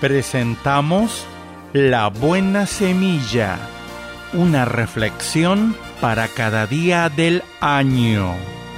Presentamos La Buena Semilla, una reflexión para cada día del año.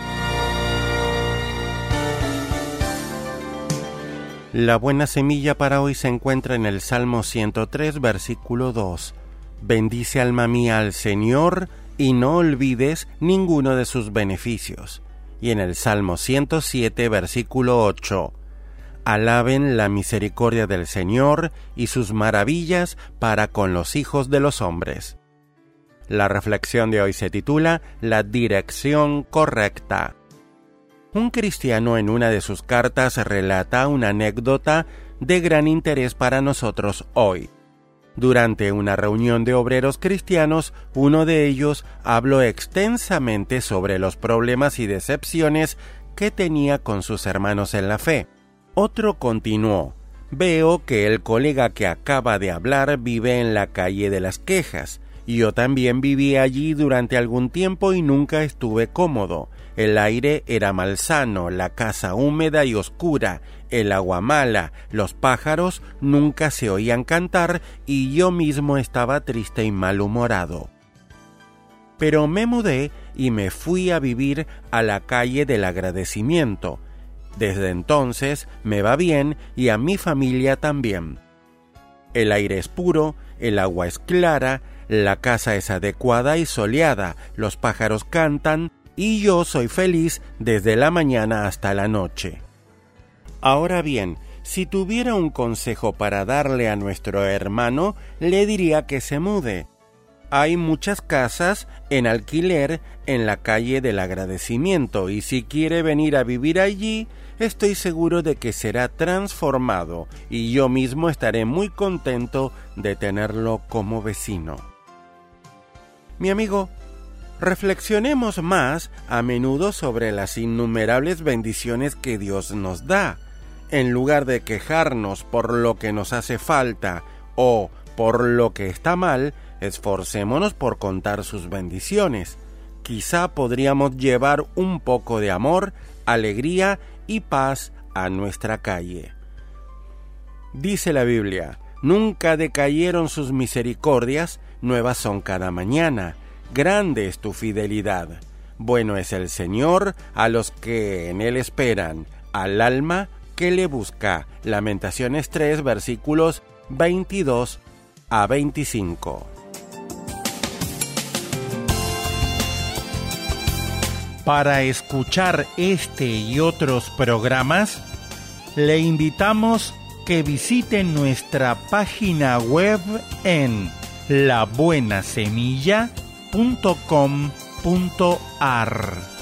La buena semilla para hoy se encuentra en el Salmo 103, versículo 2. Bendice alma mía al Señor y no olvides ninguno de sus beneficios. Y en el Salmo 107, versículo 8. Alaben la misericordia del Señor y sus maravillas para con los hijos de los hombres. La reflexión de hoy se titula La dirección correcta. Un cristiano en una de sus cartas relata una anécdota de gran interés para nosotros hoy. Durante una reunión de obreros cristianos, uno de ellos habló extensamente sobre los problemas y decepciones que tenía con sus hermanos en la fe. Otro continuó: veo que el colega que acaba de hablar vive en la calle de las quejas. Yo también viví allí durante algún tiempo y nunca estuve cómodo. El aire era malsano, la casa húmeda y oscura, el agua mala, los pájaros nunca se oían cantar y yo mismo estaba triste y malhumorado. Pero me mudé y me fui a vivir a la calle del agradecimiento. Desde entonces me va bien y a mi familia también. El aire es puro, el agua es clara, la casa es adecuada y soleada, los pájaros cantan y yo soy feliz desde la mañana hasta la noche. Ahora bien, si tuviera un consejo para darle a nuestro hermano, le diría que se mude. Hay muchas casas en alquiler en la calle del agradecimiento y si quiere venir a vivir allí, estoy seguro de que será transformado y yo mismo estaré muy contento de tenerlo como vecino. Mi amigo, reflexionemos más a menudo sobre las innumerables bendiciones que Dios nos da. En lugar de quejarnos por lo que nos hace falta o por lo que está mal, esforcémonos por contar sus bendiciones. Quizá podríamos llevar un poco de amor, alegría y paz a nuestra calle. Dice la Biblia: nunca decayeron sus misericordias, nuevas son cada mañana. Grande es tu fidelidad. Bueno es el Señor a los que en Él esperan, al alma que le busca. Lamentaciones 3, versículos 22 a 25. Para escuchar este y otros programas, le invitamos que visite nuestra página web en labuenasemilla.com.ar.